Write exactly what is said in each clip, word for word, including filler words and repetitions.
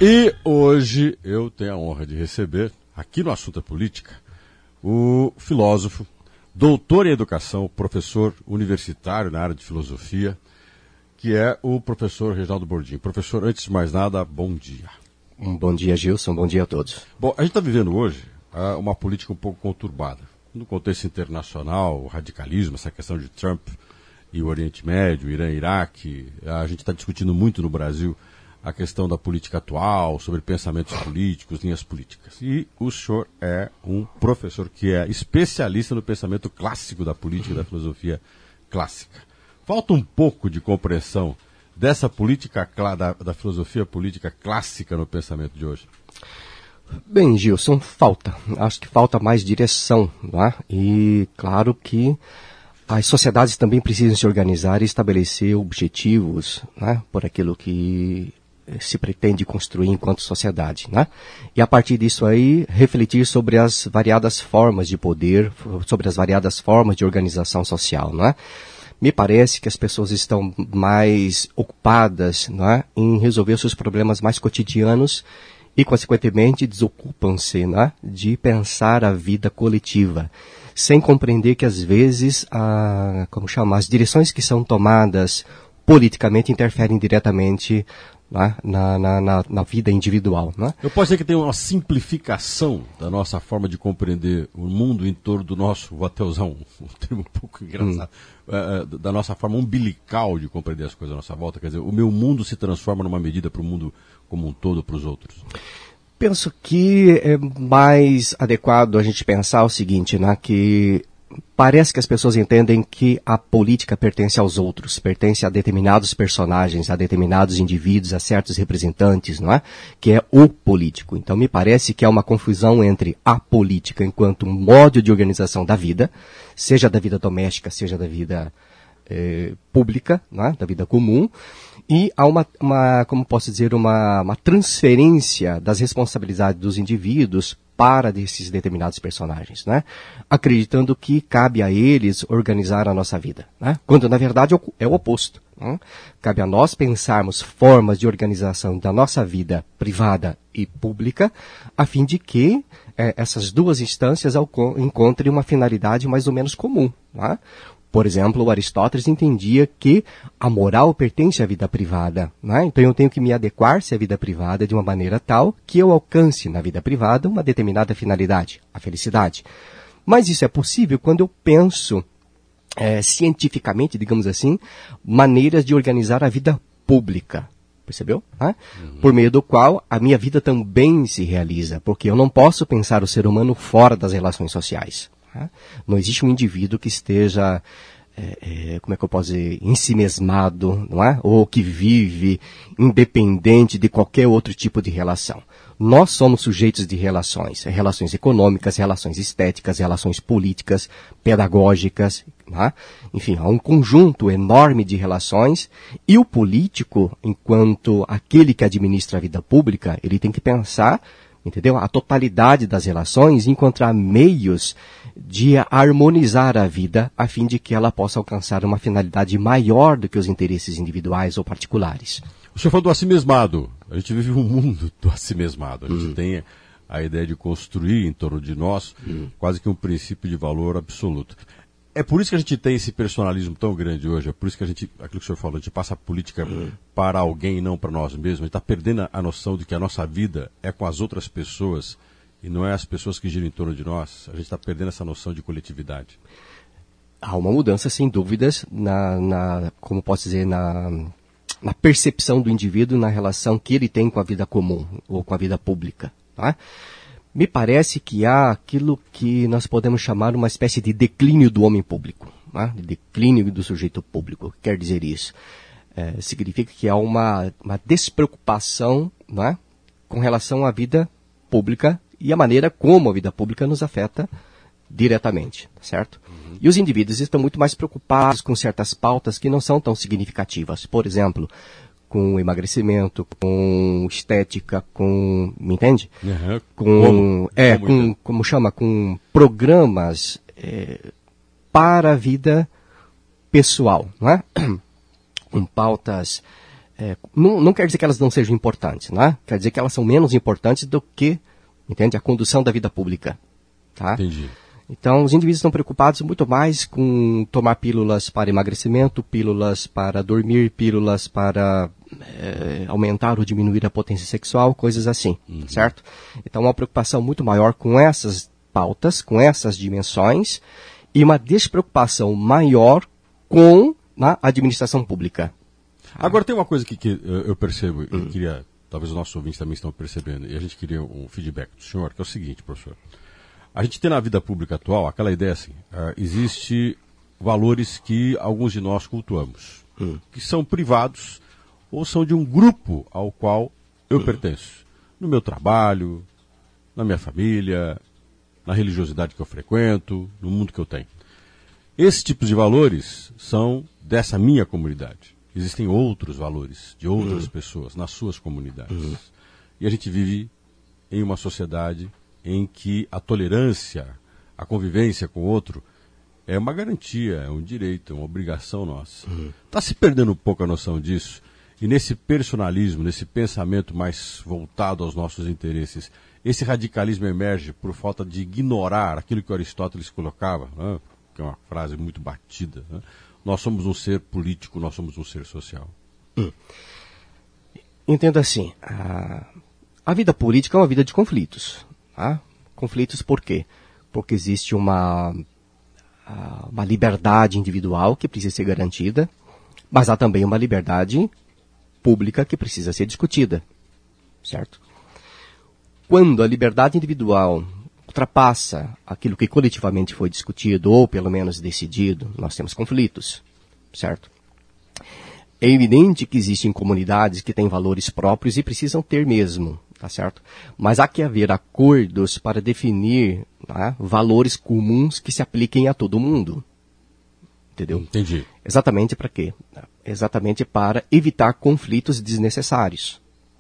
E hoje eu tenho a honra de receber, aqui no Assunto é Política, o filósofo, doutor em educação, professor universitário na área de filosofia, que é o professor Reginaldo Bordim. Professor, antes de mais nada, bom dia. Um bom dia, Gilson. Bom dia a todos. Bom, a gente está vivendo hoje uh, uma política um pouco conturbada. No contexto internacional, o radicalismo, essa questão de Trump e o Oriente Médio, Irã, Iraque. A gente está discutindo muito no Brasil a questão da política atual, sobre pensamentos políticos, linhas políticas. E o senhor é um professor que é especialista no pensamento clássico da política e da filosofia clássica. Falta um pouco de compreensão dessa política, da, da filosofia política clássica no pensamento de hoje? Bem, Gilson, falta. Acho que falta mais direção, não é? E claro que as sociedades também precisam se organizar e estabelecer objetivos, né, por aquilo que se pretende construir enquanto sociedade, né? E a partir disso aí, refletir sobre as variadas formas de poder, sobre as variadas formas de organização social, não é? Me parece que as pessoas estão mais ocupadas, não é, em resolver seus problemas mais cotidianos e, consequentemente, desocupam-se, não é, de pensar a vida coletiva, sem compreender que, às vezes, a, como chama, as direções que são tomadas politicamente interferem diretamente Na, na, na, na vida individual. Né? Eu posso dizer que tem uma simplificação da nossa forma de compreender o mundo em torno do nosso, vou até usar um, um termo um pouco engraçado, hum. uh, da nossa forma umbilical de compreender as coisas à nossa volta. Quer dizer, o meu mundo se transforma numa medida para o mundo como um todo, para os outros. Penso que é mais adequado a gente pensar o seguinte, né, que parece que as pessoas entendem que a política pertence aos outros, pertence a determinados personagens, a determinados indivíduos, a certos representantes, não é? Que é o político. Então me parece que há uma confusão entre a política enquanto modo de organização da vida, seja da vida doméstica, seja da vida eh, pública, não é? Da vida comum, e há uma, uma como posso dizer, uma, uma transferência das responsabilidades dos indivíduos para desses determinados personagens, né? Acreditando que cabe a eles organizar a nossa vida, né? Quando na verdade é o oposto, né? Cabe a nós pensarmos formas de organização da nossa vida privada e pública, a fim de que eh, essas duas instâncias encontrem uma finalidade mais ou menos comum, né? Por exemplo, Aristóteles entendia que a moral pertence à vida privada, né? Então eu tenho que me adequar-se à vida privada de uma maneira tal que eu alcance na vida privada uma determinada finalidade, a felicidade. Mas isso é possível quando eu penso é, cientificamente, digamos assim, maneiras de organizar a vida pública. Percebeu? Né? Uhum. Por meio do qual a minha vida também se realiza, porque eu não posso pensar o ser humano fora das relações sociais. Não existe um indivíduo que esteja, é, é, como é que eu posso dizer, ensimesmado, não é? Ou que vive independente de qualquer outro tipo de relação. Nós somos sujeitos de relações, relações econômicas, relações estéticas, relações políticas, pedagógicas, não é? Enfim, há um conjunto enorme de relações e o político, enquanto aquele que administra a vida pública, ele tem que pensar, entendeu? A totalidade das relações e encontrar meios de harmonizar a vida a fim de que ela possa alcançar uma finalidade maior do que os interesses individuais ou particulares. O senhor falou do assimesmado. A gente vive um mundo do assimesmado. A gente uhum. tem a ideia de construir em torno de nós uhum. quase que um princípio de valor absoluto. É por isso que a gente tem esse personalismo tão grande hoje, é por isso que a gente, aquilo que o senhor falou, a gente passa a política uhum. para alguém e não para nós mesmos. A gente está perdendo a noção de que a nossa vida é com as outras pessoas e não é as pessoas que giram em torno de nós. A gente está perdendo essa noção de coletividade. Há uma mudança, sem dúvidas, na, na como posso dizer, na, na percepção do indivíduo na relação que ele tem com a vida comum ou com a vida pública, tá? Me parece que há aquilo que nós podemos chamar uma espécie de declínio do homem público, né? De declínio do sujeito público. O que quer dizer isso? É, significa que há uma, uma despreocupação, né, com relação à vida pública e a maneira como a vida pública nos afeta diretamente, certo? Uhum. E os indivíduos estão muito mais preocupados com certas pautas que não são tão significativas. Por exemplo, com emagrecimento, com estética, com... Me entende? Uhum. Com, como? É, como, com, como chama? Com programas é, para a vida pessoal, não é? Com pautas é, não, não quer dizer que elas não sejam importantes, né? Quer dizer que elas são menos importantes do que, entende, a condução da vida pública. Tá? Entendi. Então, os indivíduos estão preocupados muito mais com tomar pílulas para emagrecimento, pílulas para dormir, pílulas para é, aumentar ou diminuir a potência sexual, coisas assim, uhum. certo? Então, uma preocupação muito maior com essas pautas, com essas dimensões, e uma despreocupação maior com a administração pública. Agora, tem uma coisa que, que eu percebo, e queria, talvez os nossos ouvintes também estão percebendo, e a gente queria um feedback do senhor, que é o seguinte, professor. A gente tem na vida pública atual aquela ideia assim, uh, existe valores que alguns de nós cultuamos, hum. que são privados ou são de um grupo ao qual eu hum. pertenço. No meu trabalho, na minha família, na religiosidade que eu frequento, no mundo que eu tenho. Esses tipos de valores são dessa minha comunidade. Existem outros valores de outras hum. pessoas nas suas comunidades. Hum. E a gente vive em uma sociedade em que a tolerância, a convivência com o outro é uma garantia, é um direito, é uma obrigação nossa. Está uhum. se perdendo um pouco a noção disso, e nesse personalismo, nesse pensamento mais voltado aos nossos interesses, esse radicalismo emerge por falta de ignorar aquilo que Aristóteles colocava, né? Que é uma frase muito batida, né? Nós somos um ser político, nós somos um ser social. Hum. Entendo assim, a, a vida política é uma vida de conflitos. Ah, conflitos por quê? Porque existe uma, uma liberdade individual que precisa ser garantida, mas há também uma liberdade pública que precisa ser discutida, certo? Quando a liberdade individual ultrapassa aquilo que coletivamente foi discutido, ou pelo menos decidido, nós temos conflitos, certo? É evidente que existem comunidades que têm valores próprios e precisam ter mesmo, tá certo? Mas há que haver acordos para definir, né, valores comuns que se apliquem a todo mundo. Entendeu? Entendi. Exatamente para quê? Exatamente para evitar conflitos desnecessários.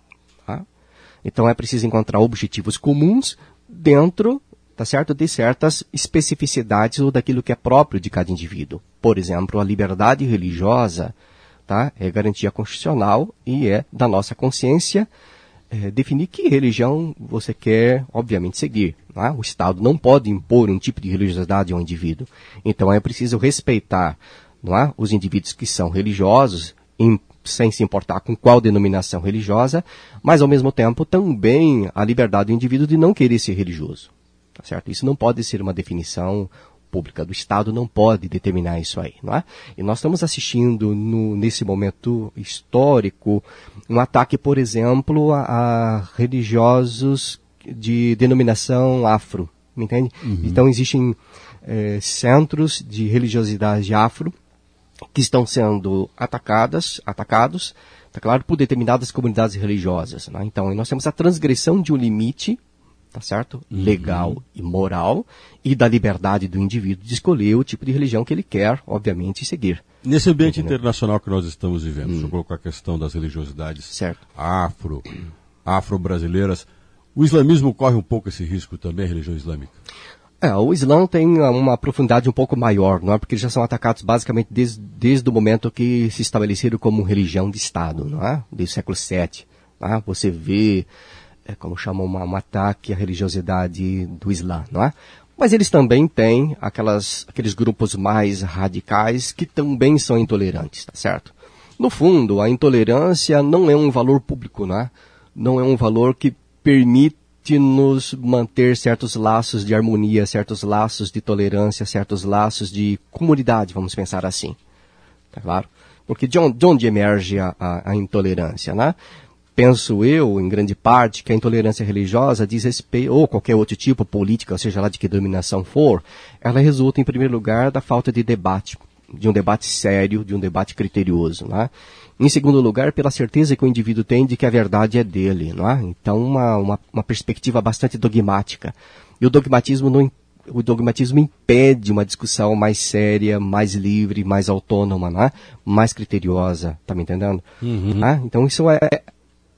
Tá? Então é preciso encontrar objetivos comuns dentro, tá certo, de certas especificidades ou daquilo que é próprio de cada indivíduo. Por exemplo, a liberdade religiosa, tá, é garantia constitucional e é da nossa consciência é, definir que religião você quer, obviamente, seguir. Tá? O Estado não pode impor um tipo de religiosidade ao indivíduo. Então é preciso respeitar, não é, os indivíduos que são religiosos, em, sem se importar com qual denominação religiosa, mas ao mesmo tempo também a liberdade do indivíduo de não querer ser religioso. Tá certo? Isso não pode ser uma definição pública do Estado, não pode determinar isso aí, não é? E nós estamos assistindo no, nesse momento histórico um ataque, por exemplo, a, a religiosos de denominação afro, me entende? Uhum. Então existem é, centros de religiosidade afro que estão sendo atacadas, atacados, tá claro, por determinadas comunidades religiosas, né? Então nós temos a transgressão de um limite, tá certo? Legal uhum. e moral, e da liberdade do indivíduo de escolher o tipo de religião que ele quer, obviamente, seguir. Nesse ambiente Entendeu? internacional que nós estamos vivendo, hum. deixa eu colocar a questão das religiosidades certo. afro, afro-brasileiras, o islamismo corre um pouco esse risco também, a religião islâmica? É, o Islã tem uma profundidade um pouco maior, não é? Porque eles já são atacados basicamente desde, desde o momento que se estabeleceram como religião de Estado, não é? Desde o século sete. Não é? Você vê... É como chamam uma, um ataque à religiosidade do Islã, não é? Mas eles também têm aquelas, aqueles grupos mais radicais que também são intolerantes, tá certo? No fundo, a intolerância não é um valor público, não é? Não é um valor que permite-nos manter certos laços de harmonia, certos laços de tolerância, certos laços de comunidade, vamos pensar assim, tá claro? Porque de onde, de onde emerge a, a, a intolerância, né? Penso eu, em grande parte, que a intolerância religiosa diz respeito, ou qualquer outro tipo, política, ou seja lá de que denominação for, ela resulta, em primeiro lugar, da falta de debate, de um debate sério, de um debate criterioso, né? Em segundo lugar, pela certeza que o indivíduo tem de que a verdade é dele, não é? Então, uma, uma, uma perspectiva bastante dogmática. E o dogmatismo, não, o dogmatismo impede uma discussão mais séria, mais livre, mais autônoma, não é? Mais criteriosa, tá me entendendo? Uhum. Ah, então, isso é...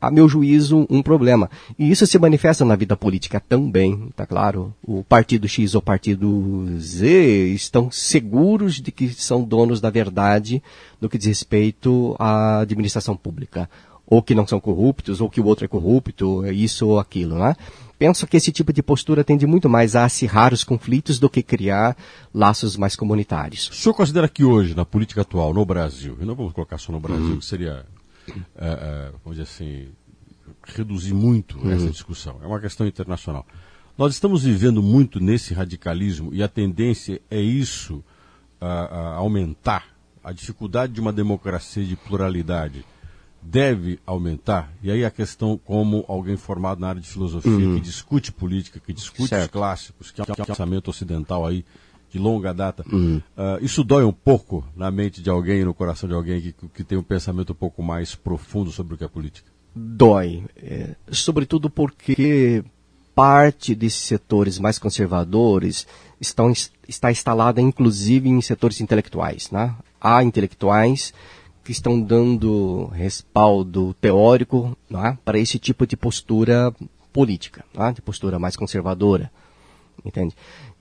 a meu juízo, um problema. E isso se manifesta na vida política também, tá claro? O partido X ou o partido Z estão seguros de que são donos da verdade no que diz respeito à administração pública. Ou que não são corruptos, ou que o outro é corrupto, isso ou aquilo, né? Penso que esse tipo de postura tende muito mais a acirrar os conflitos do que criar laços mais comunitários. O senhor considera que hoje, na política atual, no Brasil, e não vamos colocar só no Brasil, uhum. que seria, é, é, vamos dizer assim, reduzir muito uhum. essa discussão, é uma questão internacional. Nós estamos vivendo muito nesse radicalismo e a tendência é isso a, a aumentar, a dificuldade de uma democracia de pluralidade deve aumentar, e aí a questão como alguém formado na área de filosofia, uhum. que discute política, que discute certo. Os clássicos, que é um pensamento ocidental aí de longa data, uhum. uh, isso dói um pouco na mente de alguém, no coração de alguém que, que tem um pensamento um pouco mais profundo sobre o que é política? Dói, é, sobretudo porque parte desses setores mais conservadores estão, está instalada inclusive em setores intelectuais, né? Há intelectuais que estão dando respaldo teórico, é, para esse tipo de postura política, é, de postura mais conservadora, entende?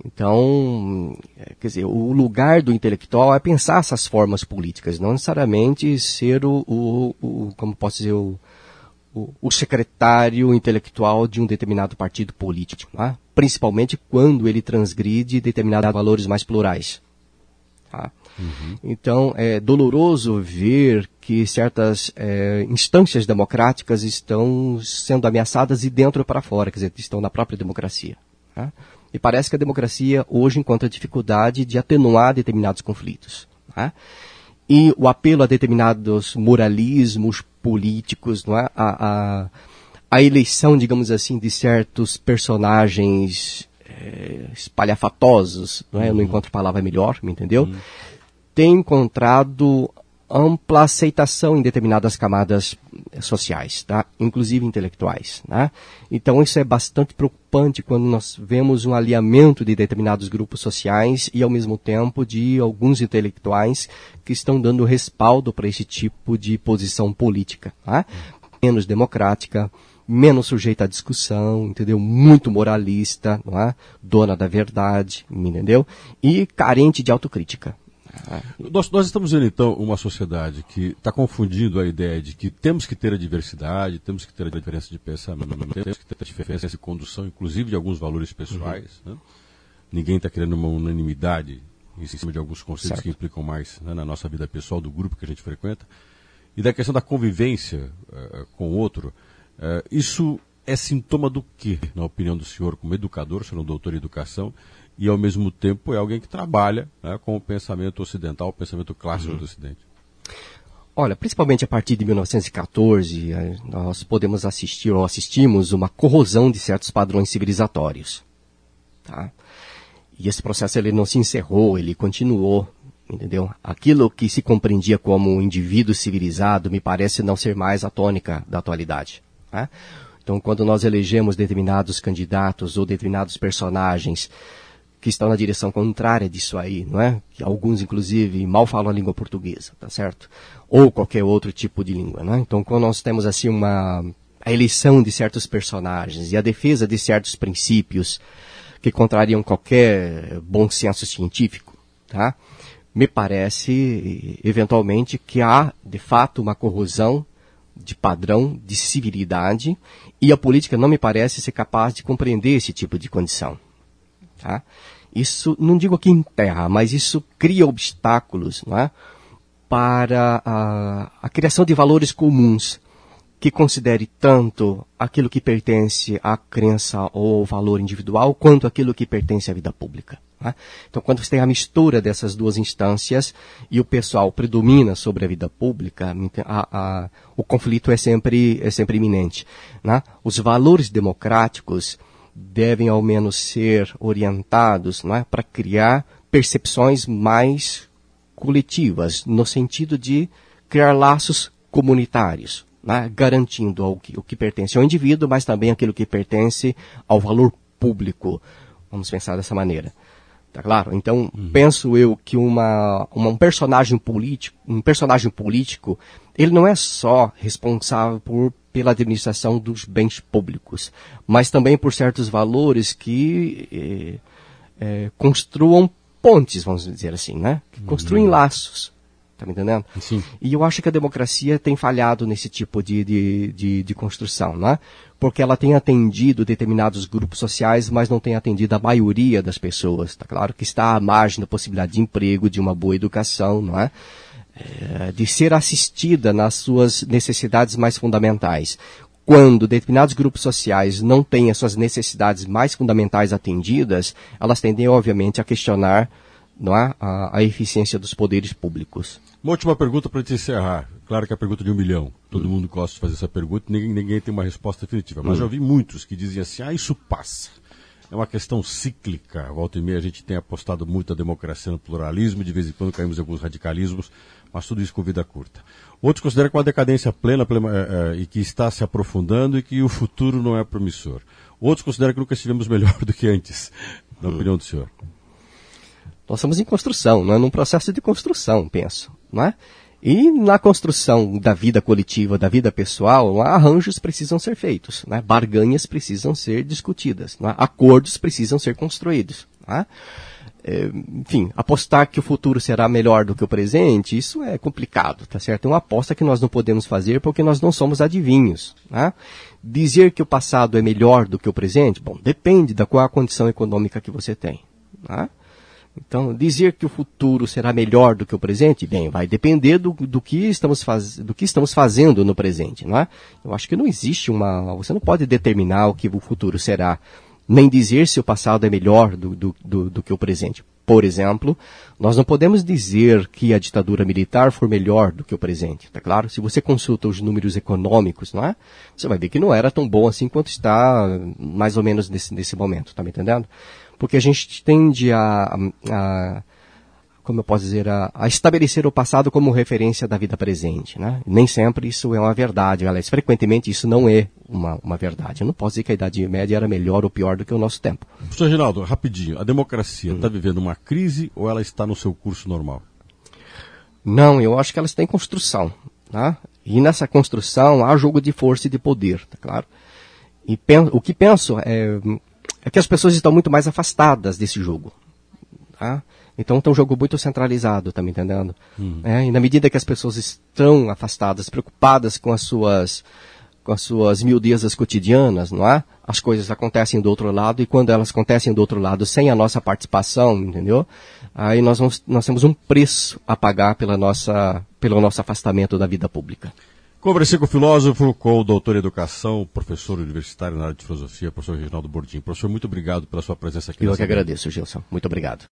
Então, quer dizer, o lugar do intelectual é pensar essas formas políticas, não necessariamente ser o, o, o como posso dizer, o, o, o secretário intelectual de um determinado partido político, é, principalmente quando ele transgride determinados valores mais plurais. Tá? Uhum. Então, é doloroso ver que certas é, instâncias democráticas estão sendo ameaçadas de dentro para fora, quer dizer, estão na própria democracia. Tá? E parece que a democracia hoje encontra dificuldade de atenuar determinados conflitos. Tá? E o apelo a determinados moralismos políticos, não é? a, a, a eleição, digamos assim, de certos personagens é, espalhafatosos, não é? Uhum. Eu não encontro palavra melhor, me entendeu? Uhum. Tem encontrado ampla aceitação em determinadas camadas sociais, tá? Inclusive intelectuais. Né? Então isso é bastante preocupante quando nós vemos um alinhamento de determinados grupos sociais e, ao mesmo tempo, de alguns intelectuais que estão dando respaldo para esse tipo de posição política. Tá? Menos democrática, menos sujeita à discussão, entendeu? Muito moralista, não é? Dona da verdade, entendeu? E carente de autocrítica. Nós, nós estamos vendo, então, uma sociedade que está confundindo a ideia de que temos que ter a diversidade, temos que ter a diferença de pensamento, temos que ter a diferença de condução, inclusive de alguns valores pessoais. Uhum. Né? Ninguém está querendo uma unanimidade em cima de alguns conceitos certo. Que implicam mais, né, na nossa vida pessoal, do grupo que a gente frequenta. E da questão da convivência uh, com o outro, uh, isso é sintoma do quê, na opinião do senhor, como educador, o senhor é um doutor em educação, e ao mesmo tempo é alguém que trabalha, né, com o pensamento ocidental, o pensamento clássico uhum. do Ocidente? Olha, principalmente a partir de mil novecentos e catorze, nós podemos assistir ou assistimos uma corrosão de certos padrões civilizatórios. Tá? E esse processo ele não se encerrou, ele continuou, entendeu? Aquilo que se compreendia como um indivíduo civilizado me parece não ser mais a tônica da atualidade. Tá? Então, quando nós elegemos determinados candidatos ou determinados personagens que estão na direção contrária disso aí, não é? Que alguns, inclusive, mal falam a língua portuguesa, tá certo? Ou qualquer outro tipo de língua, não é? Então, quando nós temos, assim, uma a eleição de certos personagens e a defesa de certos princípios que contrariam qualquer bom senso científico, tá? Me parece, eventualmente, que há, de fato, uma corrosão de padrão, de civilidade, e a política não me parece ser capaz de compreender esse tipo de condição. Tá? Isso, não digo aqui em terra, mas isso cria obstáculos, não é? Para a, a criação de valores comuns que considere tanto aquilo que pertence à crença ou ao valor individual, quanto aquilo que pertence à vida pública. Né? Então, quando você tem a mistura dessas duas instâncias e o pessoal predomina sobre a vida pública, a, a, o conflito é sempre, é sempre iminente. Né? Os valores democráticos devem ao menos ser orientados, não é, para criar percepções mais coletivas, no sentido de criar laços comunitários, né, garantindo ao que, o que pertence ao indivíduo, mas também aquilo que pertence ao valor público. Vamos pensar dessa maneira. Tá claro? Então, uhum. penso eu que uma, uma, um personagem político, um personagem político, ele não é só responsável por, pela administração dos bens públicos, mas também por certos valores que eh, eh, construam pontes, vamos dizer assim, né? Que uhum. construem laços. Tá me entendendo? Sim. E eu acho que a democracia tem falhado nesse tipo de, de, de, de construção, né? Porque ela tem atendido determinados grupos sociais, mas não tem atendido a maioria das pessoas, tá claro? Que está à margem da possibilidade de emprego, de uma boa educação, não é? É, de ser assistida nas suas necessidades mais fundamentais. Quando determinados grupos sociais não têm as suas necessidades mais fundamentais atendidas, elas tendem, obviamente, a questionar, não é, a, a eficiência dos poderes públicos. Uma última pergunta para te encerrar. Claro que é a pergunta de um milhão. Todo hum. mundo gosta de fazer essa pergunta, ninguém, ninguém tem uma resposta definitiva. Mas hum. já ouvi muitos que dizem assim, ah, isso passa. É uma questão cíclica. Volta e meia a gente tem apostado muito na democracia, no pluralismo, de vez em quando caímos em alguns radicalismos, mas tudo isso com vida curta. Outros consideram que uma decadência plena, plena é, é, e que está se aprofundando e que o futuro não é promissor. Outros consideram que nunca estivemos melhor do que antes, na hum. opinião do senhor. Nós estamos em construção, não é? Num processo de construção, penso, não é? E na construção da vida coletiva, da vida pessoal, arranjos precisam ser feitos, né? Barganhas precisam ser discutidas, não é? Acordos precisam ser construídos, não é? É, enfim, apostar que o futuro será melhor do que o presente, isso é complicado, tá certo? É uma aposta que nós não podemos fazer porque nós não somos adivinhos, né? Dizer que o passado é melhor do que o presente, bom, depende da qual a condição econômica que você tem, né? Então, dizer que o futuro será melhor do que o presente, bem, vai depender do, do, que, estamos faz, do que estamos fazendo no presente, não é? Eu acho que não existe uma... Você não pode determinar o que o futuro será, nem dizer se o passado é melhor do, do, do, do que o presente. Por exemplo, nós não podemos dizer que a ditadura militar for melhor do que o presente, tá claro? Se você consulta os números econômicos, não é? Você vai ver que não era tão bom assim quanto está mais ou menos nesse, nesse momento, tá me entendendo? Porque a gente tende a, a como eu posso dizer, a, a estabelecer o passado como referência da vida presente, né? Nem sempre isso é uma verdade, aliás, frequentemente isso não é uma, uma verdade. Eu não posso dizer que a Idade Média era melhor ou pior do que o nosso tempo. Professor Reginaldo, rapidinho, a democracia está hum. vivendo uma crise ou ela está no seu curso normal? Não, eu acho que ela está em construção, tá? E nessa construção há jogo de força e de poder, tá claro? E penso, o que penso é... é que as pessoas estão muito mais afastadas desse jogo. Tá? Então é um jogo muito centralizado, tá me entendendo? Uhum. É, e na medida que as pessoas estão afastadas, preocupadas com as suas, com as suas miudezas cotidianas, não é? As coisas acontecem do outro lado, e quando elas acontecem do outro lado sem a nossa participação, entendeu? Aí nós, vamos, nós temos um preço a pagar pela nossa, pelo nosso afastamento da vida pública. Conversei com o filósofo, com o doutor em educação, professor universitário na área de filosofia, professor Reginaldo Bordim. Professor, muito obrigado pela sua presença aqui. Eu que agradeço, Gilson. Muito obrigado.